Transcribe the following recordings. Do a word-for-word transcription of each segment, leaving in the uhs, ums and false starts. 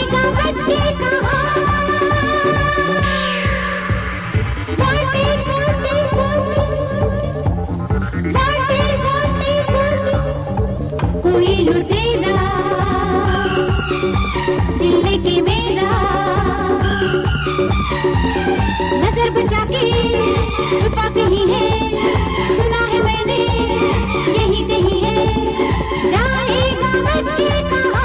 जाएगा बच के कहाँ। वांटेड वांटेड वांटेड वांटेड कोई लुटेरा दिल लेके मेरा, नजर बचा के छुपा कहीं है, सुना है मैंने यही कहीं है, जाएगा बच के कहाँ।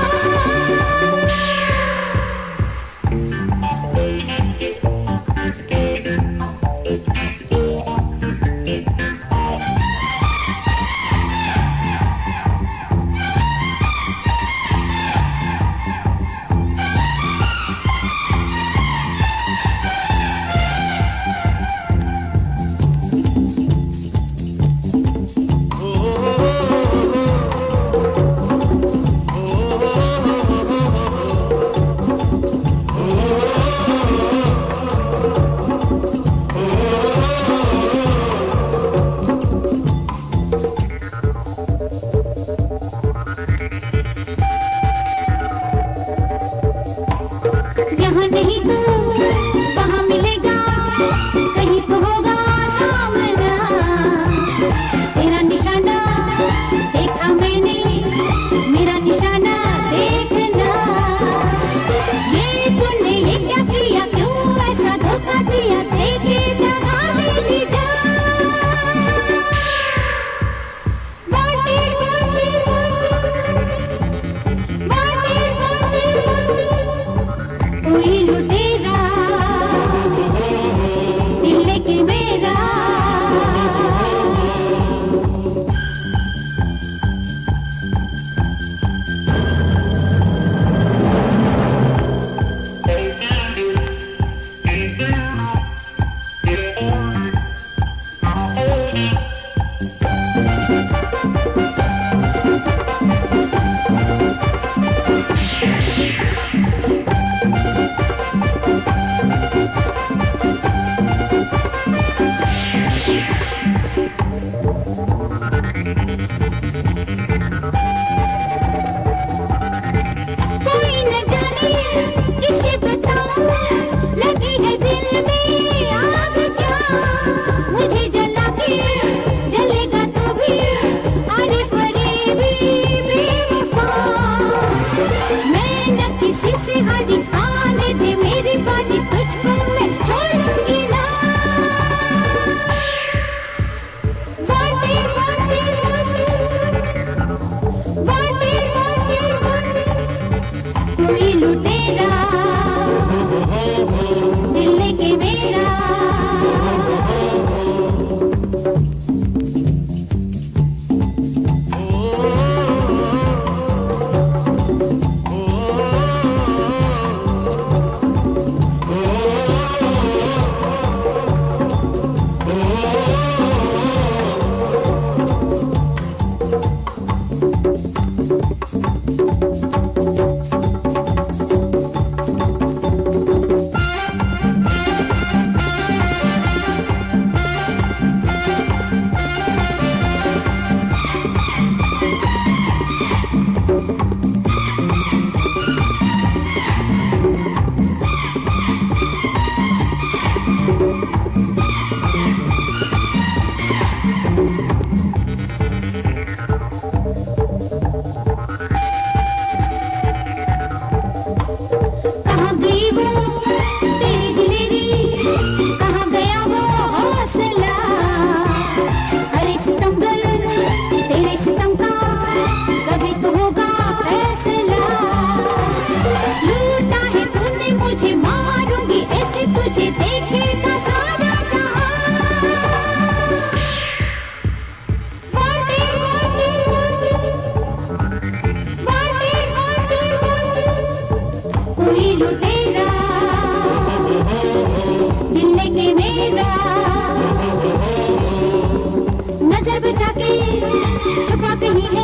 यहाँ नहीं तो वहाँ मिलेगा, कहीं तो होगा सामना, तेरा निशाना देखा मैंने, मेरा निशाना देखना। ये तूने ये क्या किया, क्यों ऐसा धोखा दिया, देखे दगा ले ली जा। वांटेड वांटेड वांटेड वांटेड कोई लुटेरा दिल लेके मेरा। कोई न जाने किसे बताऊं, लगी है दिल में आग क्या, मुझे जला के जलेगा तो भी, अरे फरेबी बेवफा। मैं न किसी से हारी, आने दे मेरी बारी, तुझको मैं छोड़ूंगी ना। वांटेड वांटेड वांटेड वांटेड कोई लुटेरा दिल लेके मेरा। कहाँ गई वो तेरी दिलेरी, कहाँ गया वो हौसला, अरे सितमगर तेरे सितम का कभी तो होगा फैसला। लूटा है तूने मुझे, मारूंगी ऐसे तुझे, देखेगा सारा जहां। वांटेड वांटेड वांटेड वांटेड कोई लुटेरा दिल लेके मेरा, नजर बचा के छुपा कहीं है,